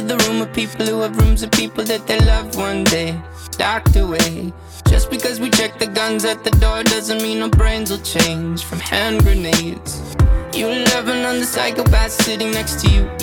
the room of people who have rooms of people that they loved one day docked away. Just because we check the guns at the door doesn't mean our brains will change from hand grenades. You loving on the psychopath sitting next to you.